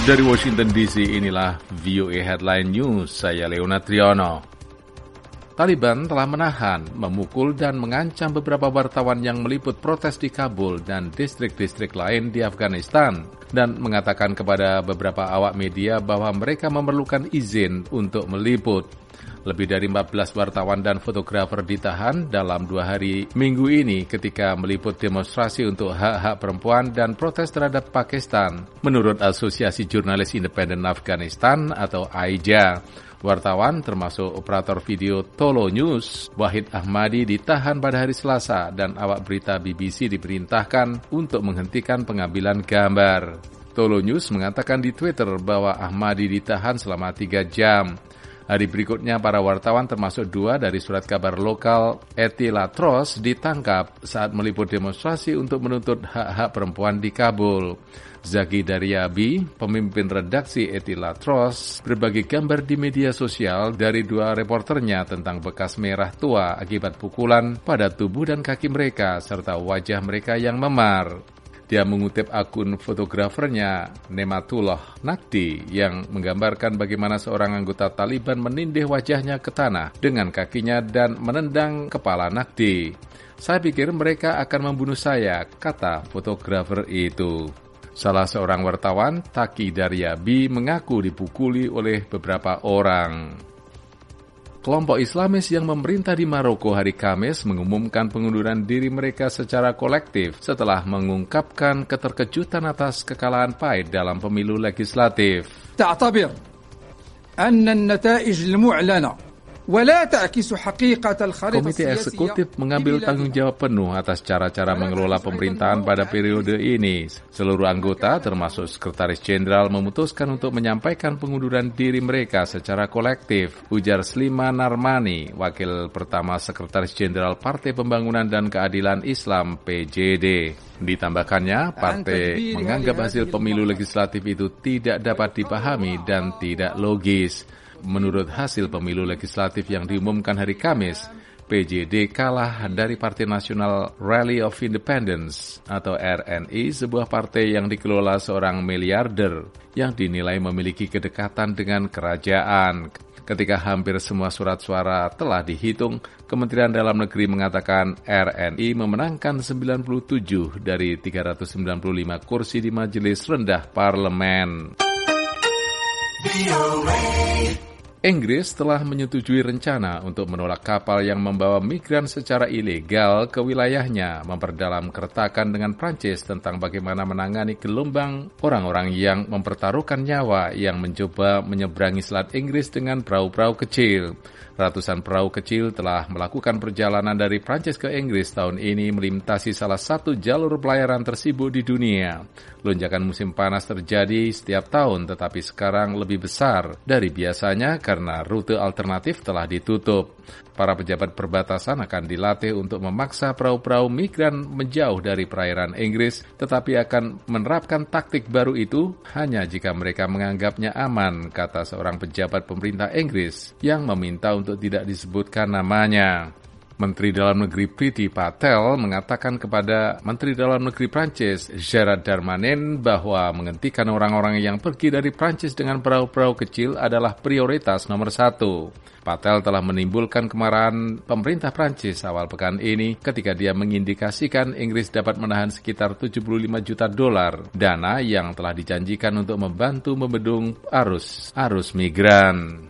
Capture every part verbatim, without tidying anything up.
Dari Washington D C, inilah V O A Headline News, saya Leonard Triono. Taliban telah menahan, memukul dan mengancam beberapa wartawan yang meliput protes di Kabul dan distrik-distrik lain di Afghanistan, dan mengatakan kepada beberapa awak media bahwa mereka memerlukan izin untuk meliput. Lebih dari empat belas wartawan dan fotografer ditahan dalam dua hari minggu ini ketika meliput demonstrasi untuk hak-hak perempuan dan protes terhadap Pakistan. Menurut Asosiasi Jurnalis Independen Afghanistan atau A I J A, wartawan termasuk operator video Tolo News, Wahid Ahmadi ditahan pada hari Selasa dan awak berita B B C diperintahkan untuk menghentikan pengambilan gambar. Tolo News mengatakan di Twitter bahwa Ahmadi ditahan selama tiga jam. Hari berikutnya, para wartawan termasuk dua dari surat kabar lokal Etilatros ditangkap saat meliput demonstrasi untuk menuntut hak-hak perempuan di Kabul. Zaki Daryabi, pemimpin redaksi Etilatros, berbagi gambar di media sosial dari dua reporternya tentang bekas merah tua akibat pukulan pada tubuh dan kaki mereka serta wajah mereka yang memar. Dia mengutip akun fotografernya, Nematullah Naqdi, yang menggambarkan bagaimana seorang anggota Taliban menindih wajahnya ke tanah dengan kakinya dan menendang kepala Naqdi. Saya pikir mereka akan membunuh saya, kata fotografer itu. Salah seorang wartawan, Taki Daryabi, mengaku dipukuli oleh beberapa orang. Kelompok Islamis yang memerintah di Maroko hari Kamis mengumumkan pengunduran diri mereka secara kolektif setelah mengungkapkan keterkejutan atas kekalahan pahit dalam pemilu legislatif. تعتبر أن النتائج المعلنة ولا تعكس حقيقة الخريطة Komite السياسية. Eksekutif mengambil tanggung jawab penuh atas cara-cara mengelola pemerintahan pada periode ini. Seluruh anggota, termasuk Sekretaris Jenderal, memutuskan untuk menyampaikan pengunduran diri mereka secara kolektif, ujar Sliman Narmani, wakil pertama Sekretaris Jenderal Partai Pembangunan dan Keadilan Islam P J D. Ditambahkannya, partai menganggap hasil pemilu legislatif itu tidak dapat dipahami dan tidak logis. Menurut hasil pemilu legislatif yang diumumkan hari Kamis, P J D kalah dari Partai Nasional Rally of Independence atau R N I, sebuah partai yang dikelola seorang miliarder yang dinilai memiliki kedekatan dengan kerajaan. Ketika hampir semua surat suara telah dihitung, Kementerian Dalam Negeri mengatakan R N I memenangkan sembilan puluh tujuh dari tiga ratus sembilan puluh lima kursi di Majelis Rendah Parlemen. Inggris telah menyetujui rencana untuk menolak kapal yang membawa migran secara ilegal ke wilayahnya, memperdalam keretakan dengan Prancis tentang bagaimana menangani gelombang orang-orang yang mempertaruhkan nyawa yang mencoba menyeberangi Selat Inggris dengan perahu-perahu kecil. Ratusan perahu kecil telah melakukan perjalanan dari Prancis ke Inggris tahun ini melintasi salah satu jalur pelayaran tersibuk di dunia. Lonjakan musim panas terjadi setiap tahun, tetapi sekarang lebih besar dari biasanya karena rute alternatif telah ditutup. Para pejabat perbatasan akan dilatih untuk memaksa perahu-perahu migran menjauh dari perairan Inggris, tetapi akan menerapkan taktik baru itu hanya jika mereka menganggapnya aman, kata seorang pejabat pemerintah Inggris yang meminta untuk tidak disebutkan namanya. Menteri Dalam Negeri Priti Patel mengatakan kepada Menteri Dalam Negeri Prancis Gerard Darmanin bahwa menghentikan orang-orang yang pergi dari Prancis dengan perahu-perahu kecil adalah prioritas nomor satu. Patel telah menimbulkan kemarahan pemerintah Prancis awal pekan ini ketika dia mengindikasikan Inggris dapat menahan sekitar tujuh puluh lima juta dolar dana yang telah dijanjikan untuk membantu membendung arus arus migran.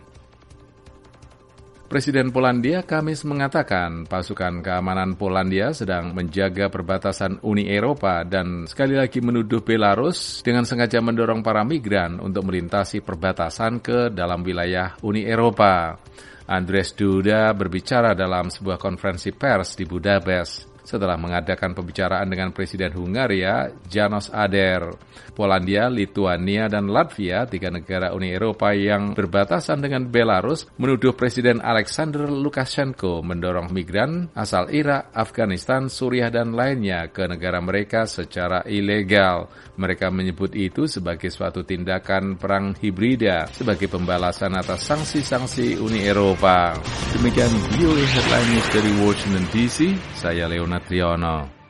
Presiden Polandia Kamis mengatakan pasukan keamanan Polandia sedang menjaga perbatasan Uni Eropa dan sekali lagi menuduh Belarus dengan sengaja mendorong para migran untuk melintasi perbatasan ke dalam wilayah Uni Eropa. Andrzej Duda berbicara dalam sebuah konferensi pers di Budapest setelah mengadakan pembicaraan dengan Presiden Hungaria, János Áder. Polandia, Lituania, dan Latvia, tiga negara Uni Eropa yang berbatasan dengan Belarus, menuduh Presiden Alexander Lukashenko mendorong migran asal Irak, Afghanistan, Suriah, dan lainnya ke negara mereka secara ilegal. Mereka menyebut itu sebagai suatu tindakan perang hibrida sebagai pembalasan atas sanksi-sanksi Uni Eropa. Demikian V O A Headline News dari Washington D C, saya Leonard Triono.